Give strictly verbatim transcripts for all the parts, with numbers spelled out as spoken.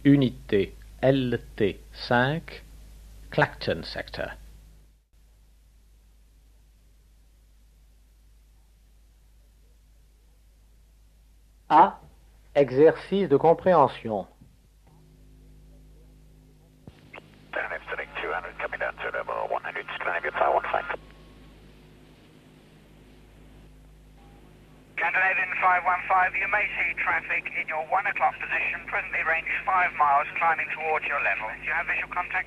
Unité L T cinq, Clacton Sector. A. Exercice de compréhension. two hundred coming down to level one hundred, Scandinavian five one five. Scandinavian five one five, you may see traffic in your one o'clock position, presently range five miles, climbing towards your level. Do you have visual contact?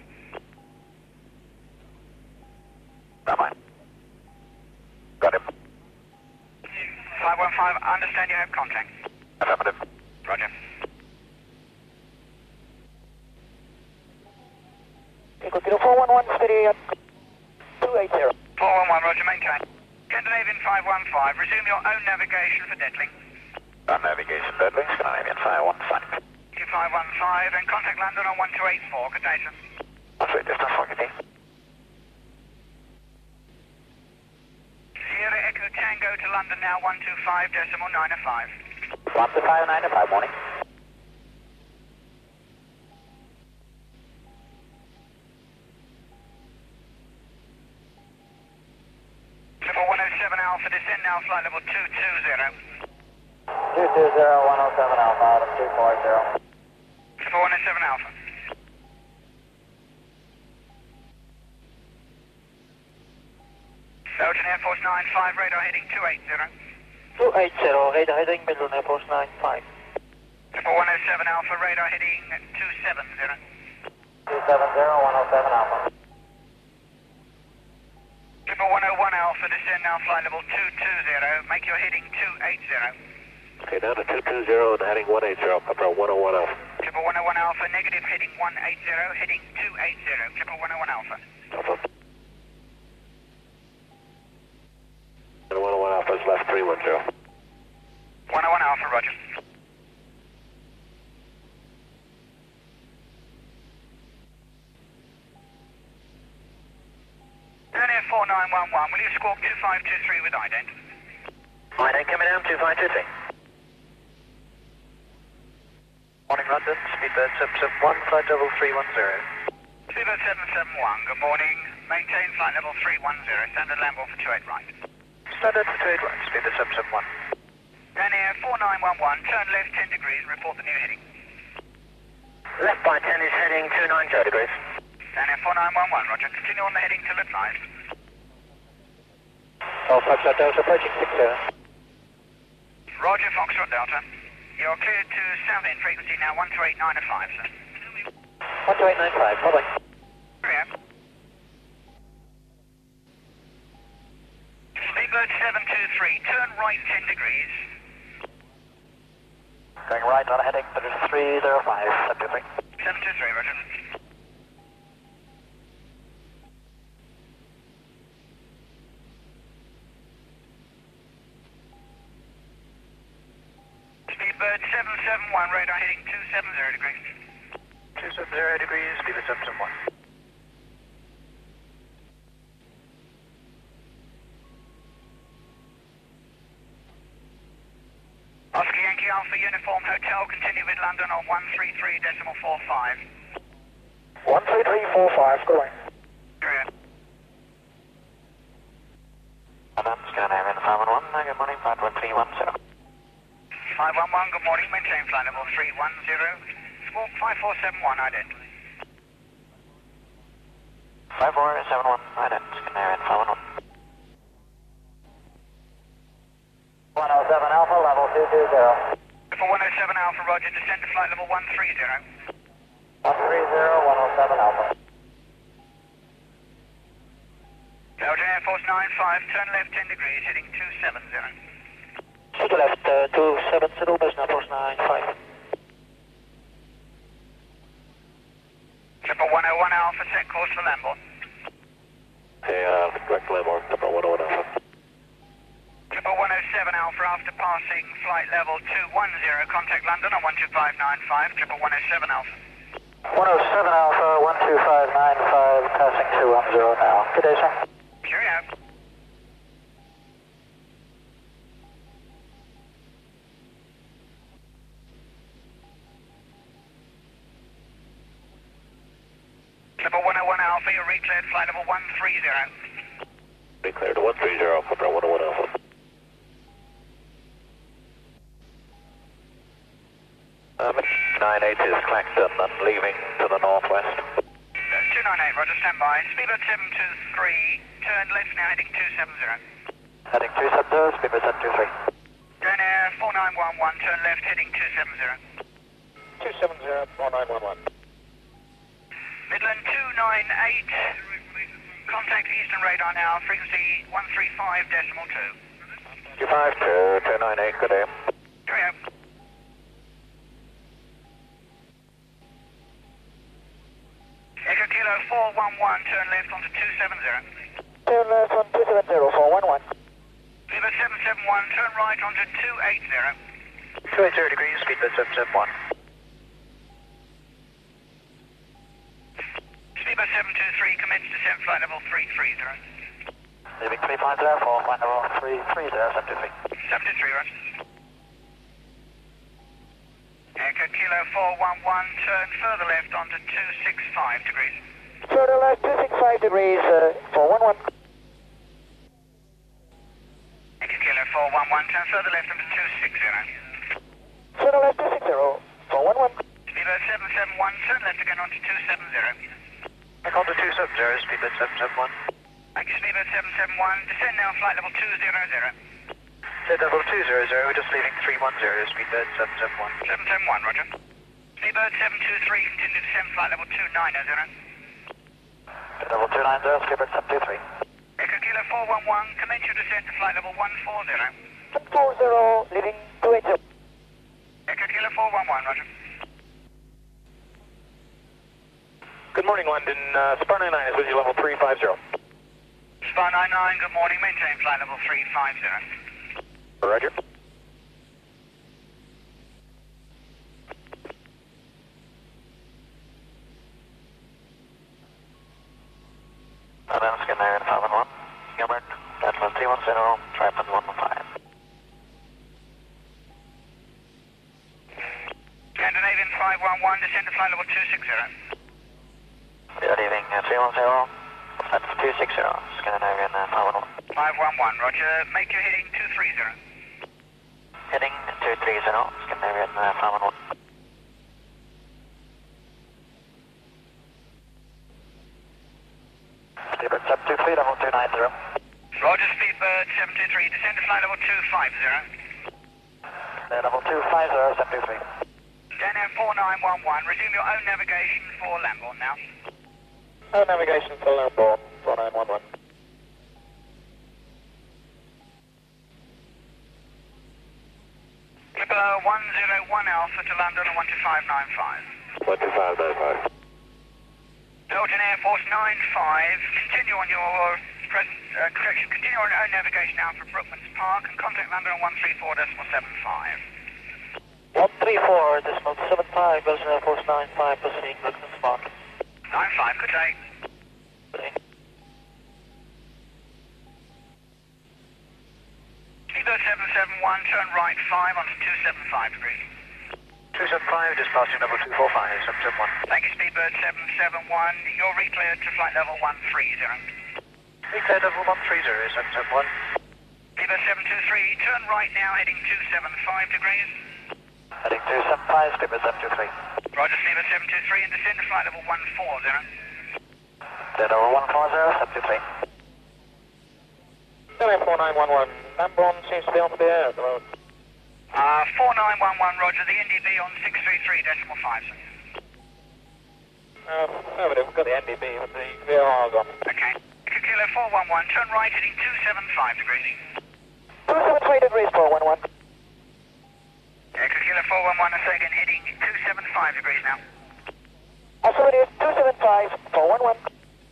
Bye-bye. Got him. five one five, I understand you have contact. Affirmative. Roger. Equal to four one one, steady up, two eight zero. four one one, Roger, maintain. Scandinavian five one five, resume your own navigation for Deadling. On navigation, Deadling, Scandinavian five one five. two five one five, and contact London on one two eight four, good day, sir. That's right, distance for good day. Sierra Echo Tango to London now, one two five decimal nine five. one two five nine five, morning. one oh seven Alpha, descend now, flight level two two zero. two two zero, one oh seven Alpha, out of two four zero. one oh seven Alpha. Belgian Air Force nine five, radar heading two eight zero. two eight zero, radar heading Midland Air Force nine five. one oh seven Alpha, radar heading two seven zero. two seven zero, one oh seven Alpha. one oh one Alpha, descend now, flight level two two zero, make your heading two eight zero. Okay, down to two two zero and heading one eight zero, up one oh one Alpha. one oh one Alpha, negative heading one eight zero, heading two eight zero, one oh one Alpha. Alpha. And one oh one Alpha is left three one zero. one oh one Alpha, roger. Air four nine one one, will you squawk two five two three with ident? Ident coming down, two five two three. Morning London, speedbird seven seven one, flight level three one zero. Speedbird seven seven one, good morning. Maintain flight level three one zero, standard land for two eight right. Standard for two eight right, speedbird seven seven one. Dan Air four nine one one, turn left ten degrees, report the new heading. Left by ten is heading two nine zero degrees. Dan Air four nine one one, roger. Continue on the heading till advised. Oh, Foxtrot Delta approaching six zero. Roger, Foxtrot Delta. You're cleared to south end frequency now, one two eight nine five, sir. one two eight nine five, bye bye. Cheerio. Speedbird seven two three, turn right ten degrees. Going right on heading three zero five, seven two three. seven two three, roger. Speedbird seven seven one, radar heading two seven zero degrees. two seven zero degrees, speedbird seven seven one. Oscar Yankee Alpha Uniform Hotel, continue with London on one three three decimal four five. one three three four five, going. Cheerio. London, Scandinavian five one one, good morning, flight one three one zero. five one one, good morning, maintain flight level three one zero. Squawk five four seven one, ident. five four seven one, ident, Scandinavian five one one. one oh seven Alpha, level two two zero. For one oh seven Alpha, roger, descend to flight level one three zero. one three zero, one oh seven Alpha. Belgian Air Force nine five, turn left ten degrees, heading two seven zero. To the left, uh, two seven zero, Belgian Air Force nine five. Triple one oh one Alpha, set course for Lambourne. Okay, uh, direct Lambourne, number one oh one Alpha. Triple one oh seven Alpha, after passing flight level two one zero, contact London on one two five nine five, triple one oh seven Alpha. one oh seven Alpha, one two five nine five, passing two one zero now. Good day, sir. Cheerio. level one oh one Alpha, you're recleared flight level one three zero. Declared to one three zero, Cobra one oh one Alpha. Um, nine eight is Clacton and leaving to the northwest. two nine eight, roger, stand by. Speedbird seven two three, turn left now, heading two seven zero. Heading two seven zero, Speedbird seven two three. Turn air four nine one one, turn left, heading two seven zero. two seven zero, four nine one one. Midland two nine eight, contact Eastern radar now, frequency one three five decimal two. two five two, two nine eight, good day. Cheerio. Echo Kilo four one one, turn left onto two seven zero. Turn left on two seven zero, four one one. Speedbird seven seven one, turn right onto two eight zero. two eight zero degrees, Speedbird seven seven one. Speedbird seven two three, commence descent flight level three three zero. Leaving three five zero, for flight level three three zero, seven two three. seven two three, right. Echo Kilo four one one, turn further left onto two six five degrees. Further left, two six five degrees, uh, four one one. Echo Kilo four one one, turn further left onto two six zero. Further left, two six zero, four one one. Speedbird seven seven one, turn left again onto two seven zero. Back on to two seven zero, Speedbird seven seven one. Thank you, Speedbird seven seven one, descend now flight level two zero zero. Set level two zero zero, we're just leaving three one zero, Speedbird seven seven one. seven seven one, roger. Speedbird seven two three, continue descent flight level two nine zero. Set level two nine zero, Speedbird seven two three. Echo Kilo four one one, commence your descent to flight level one four zero. seven four zero, leaving two eight zero. Echo Kilo four one one, roger. Good morning, London. Uh, Spar ninety-nine is with you, level three five zero. Spar nine nine, good morning, maintain flight level three five zero. Roger. Advanced Scandinavian five one one. Gilbert, Delta three one zero, Tripod one one five. Scandinavian five one one, descend to flight level two six zero. Good evening, uh, three one zero, flight two six zero, Scandinavian uh, five one one. five one one, roger, make your heading two three zero. Heading two three zero, Scandinavian uh, five one one. Speedbird seven two three, level two nine zero. Roger, Speedbird seven two three, descend to flight level two five zero. Uh, level two five zero, seven two three. Dan Air four nine one one, resume your own navigation for Lambourne now. Oh, navigation for Lambourne, four nine one one. Clipper one zero one Alpha to London on one two five nine five. one two five nine five. Belgian Air Force nine five, continue on your present, uh, correction, continue on your own navigation now for Brookman's Park and contact London on one three four decimal seven five. one three four decimal seven five, Belgian Air Force nine five, proceeding Brookman's Park. nine five, good day. Speedbird seven seven one, turn right five onto two seven five degrees. two seven five, just passing level two four five, seven seven one. Thank you, Speedbird seven seven one, you're recleared to flight level one three zero. Recleared level one three zero, seven seven one. Speedbird seven two three, turn right now, heading two seven five degrees. Heading two seven five, Speedbird seven two three. Roger, Speedbird seven two three, and descend to flight level one four zero. Dead over one four zero, seven two three. Delta four nine one one, Lambourne seems to be on the air at the moment. Uh, four nine one one, roger, the N D B on six three three decimal five, sir. Uh, no, but we've got the N D B, but the V O R's on. Okay. Echo Kilo four one one, turn right, heading two seven five degrees. two seven three degrees, four one one. Echo Kilo four one one, I say again, heading two seven five degrees now. Affirmative, two seven five, four one one.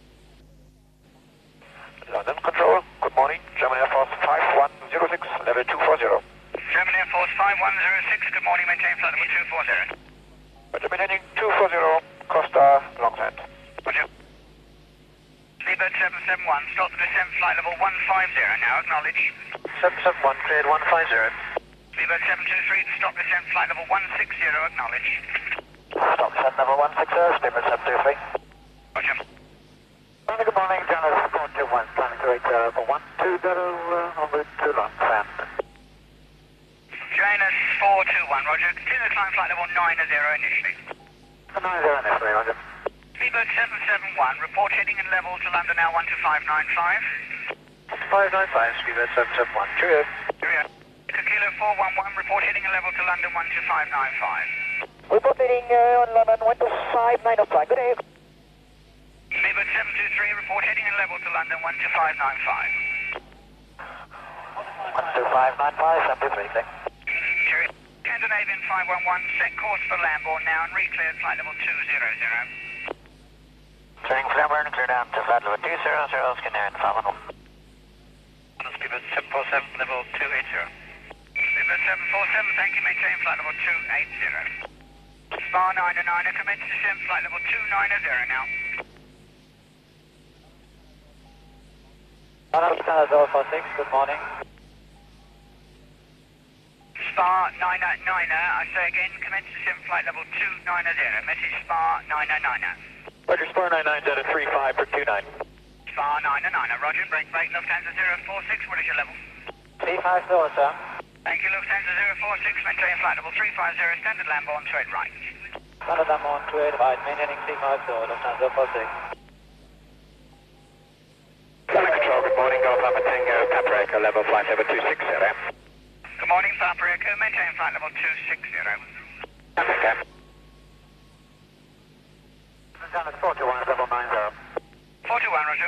London Control, good morning. German Air Force five one zero six, level two four zero. German Air Force five one zero six, good morning, maintain flight level two four zero. Roger, maintaining two four zero, Costa, Longsand. Roger. Speedbird seven seven one, stop the descent flight level one five zero now, acknowledge. seven seven one, cleared one five zero. Speedbird seven two three, stop descent flight level one six zero, acknowledge. Stop descent level one six zero, Speedbird seven two three. Roger. nine zero initially, Roger. Speedbird seven seven one, report heading and level to London now one two five nine five. five nine five, Speedbird seven seven one. Cheerio. Cheerio. Kilo four one one, report heading and level to London one two five nine five. Report heading uh, on London one two five nine five. Good day. Speedbird seven two three, report heading and level to London one two five nine five. one two five nine five, seven two three, thanks. Cheerio. Scandinavian five one one, set course for Lambourne now and re-cleared flight level two zero zero. Turning for Lambourne, clear down to flight level two zero zero, Scandinavian five one one. Speedbird seven four seven, level two eight zero. Speedbird seven four seven, thank you, maintain flight level two eight zero. Spar nine nine, commence descent, flight level two nine zero now. zero four six, good morning. Spar nine nine, I say again, commence descent, flight level two nine zero. Message Spar nine nine. Roger, Spar nine nine, Zeta three five for two nine. Spar nine nine, Roger, break, break, Lufthansa zero four six, what is your level? three five zero, sir. Thank you, Lufthansa zero four six, maintain flight level three five zero, standard Lambourne to eight right. Standard Lambourne two eight right, maintaining three five zero, Lufthansa zero four six. Flight control, good morning, Golf Papa Tango, Papa Echo, level flight over two six zero. Good morning, Papa Echo, maintain flight level two six zero. Okay. Lufthansa four two one, level nine zero. four two one, Roger.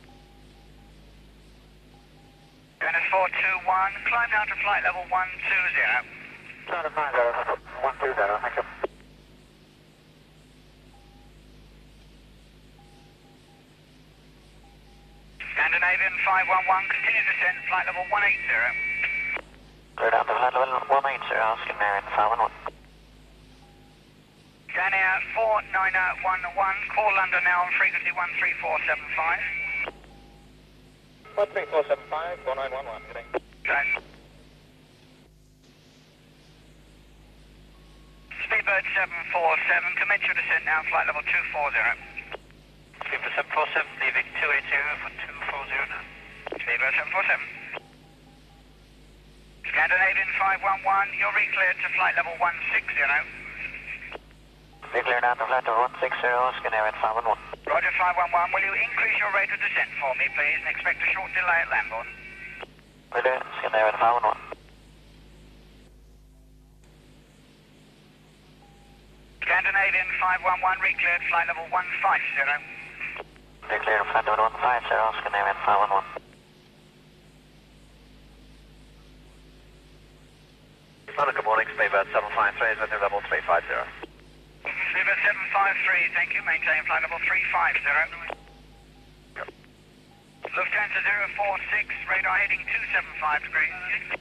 Dennis four two one, climb down to flight level one two zero. Standard nine zero, one two zero, thank you. Scandinavian five one one, continue descent, flight level one eight zero. Clear down to flight level one eight zero, Scandinavian five one one. Scania four nine one one, call London now on frequency one three four seven five. one three four seven five, four nine one one, good day. Okay. Speedbird seven four seven, commence your descent now, flight level two four zero. Speedbird seven four seven, leaving two eight zero for two four zero now. Speedbird seven four seven. Scandinavian five one one, you're re-cleared to flight level one six zero. Be clear down to flight level one six zero, Scandinavian five one one. Roger five one one, will you increase your rate of descent for me, please, and expect a short delay at Lambourne? Will do, Scandinavian five one one. Scandinavian five one one, re-cleared flight level one five zero. Be clear to flight level one five zero, Scandinavian five one one. Good morning, Speedbird seven five three, is with level three five zero. Speedbird seven five three, thank you, maintain flight level three five zero. Lufthansa zero four six, radar heading two seven five degrees.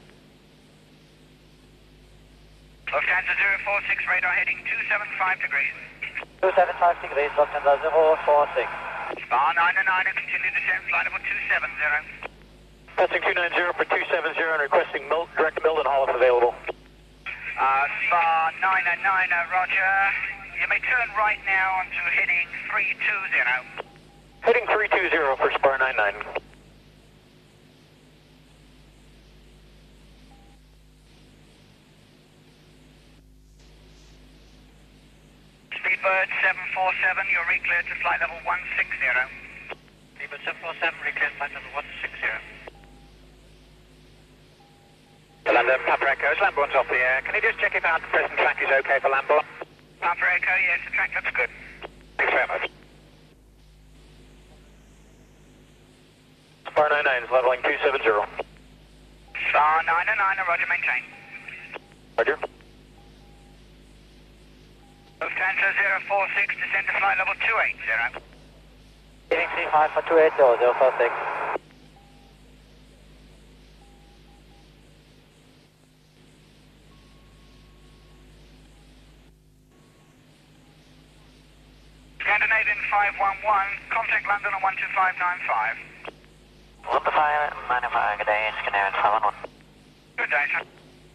Lufthansa zero four six, radar heading two seven five degrees. two seven five degrees, Lufthansa zero four six. Spar nine nine, continue descent, flight level two seven zero. Passing two nine zero for two seven zero and requesting Mil direct to Mildenhall if available. Uh, Spar nine nine, Roger. You may turn right now onto heading three two zero. Heading three two zero for Spar nine nine. Speedbird seven four seven, you're re-cleared to flight level one six zero. Speedbird seven four seven, re-cleared flight level one six zero. London, Papa Echo, Lambourne's off the air. Can you just check if our present track is okay for Lambourne? Papa Echo, yes, the track looks good. Thanks very much. Spar nine nine is leveling two seven zero. Spar nine nine, Roger, maintain. Roger. Lufthansa zero four six, descend to flight level two eight zero. Heading three five for two eight zero, zero four six. Scandinavian five one one, contact London on one two five nine five. one two five nine five, good day, Scandinavian five one one. Good day, sir.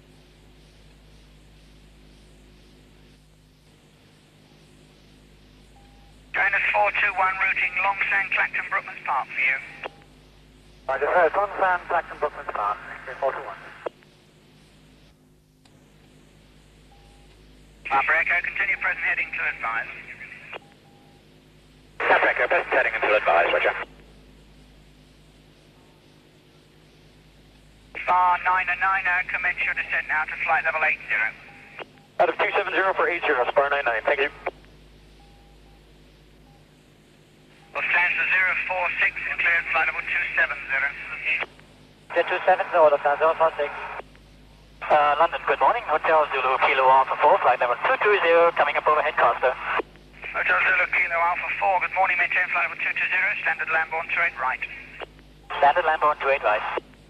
Jonas four two one, routing Longsand, Clacton, Brookman's Park for you. Roger, uh, Longsand, Clacton, Brookman's Park, four two one. Papa Echo, continue present heading to advise. Papa Echo, present heading until advised, roger. Star nine nine, commence your descent now to flight level eight zero. Out of two seven zero for eight zero, Spar nine nine, thank you. Lufthansa zero four six, cleared flight level two seven zero. Jet two seven zero, Lufthansa zero four six. Uh, London, good morning. Hotel Zulu Kilo Alpha four, flight level two two zero, coming up overhead Costa. Hotel Zulu Kilo Alpha four, good morning, maintain flight level two two zero, standard Lamborn two eight right. Standard Lamborn two eight right.